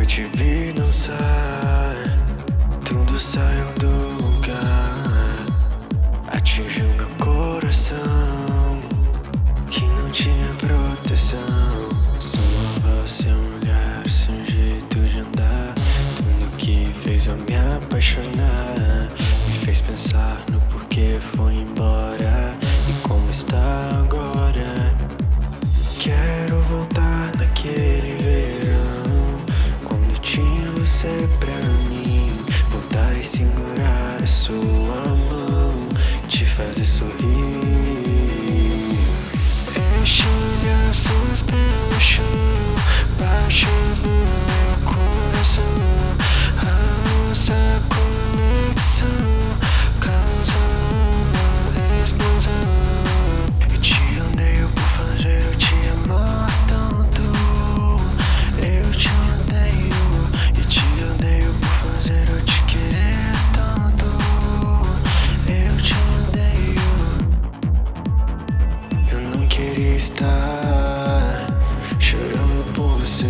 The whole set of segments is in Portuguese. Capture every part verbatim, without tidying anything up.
eu te vi dançar, tudo saiu do lugar. Atingiu meu coração, que não tinha proteção. Sua voz, seu olhar, seu jeito de andar, tudo que fez eu me apaixonar. Me fez pensar no porquê foi embora e como está agora. Quero voltar naquele verão, quando tinha você pra mim. Voltar e segurar a sua mão, te fazer sorrir. Estilhaços pelo chão, baixos no meu coração. A nossa conexão causa uma explosão. Eu te odeio por fazer eu te amar tanto. Eu te odeio, eu te odeio por fazer eu te querer tanto. Eu te odeio. Eu não queria estar chorando por você.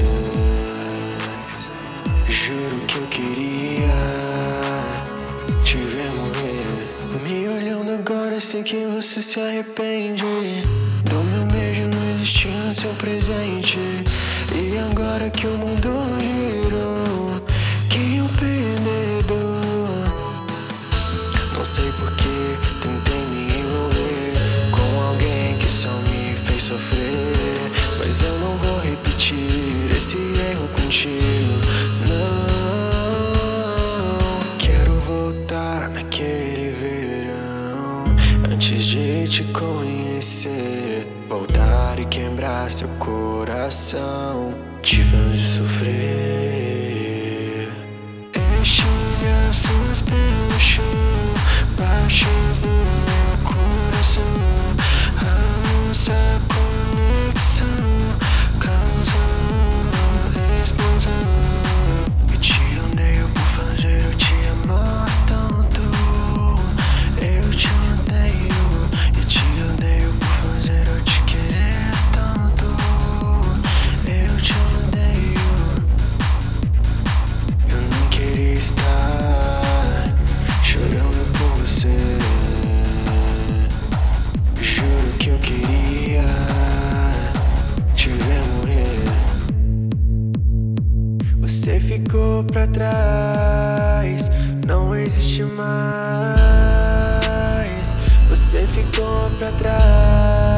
Juro que eu queria te ver morrer. Me olhando agora, sei que você se arrepende do meu beijo não existir no seu presente. E agora que o mundo girou, quem é o perdedor? Não sei porque tentei me envolver com alguém que só me fez sofrer, mas eu não vou repetir esse erro contigo, não. Quero voltar naquele verão, antes de te conhecer. Voltar e quebrar seu coração, te fazer sofrer. Estilhaços pelo chão, baixos no meu coração. A nossa conexão causa uma explosão. Eu te odeio por fazer eu te amar tanto. Eu te odeio, eu te odeio por fazer eu te querer tanto. Eu te odeio. Eu não queria estar chorando por você. Juro que eu queria te ver morrer. Você ficou pra trás, não existe mais. Você ficou pra trás.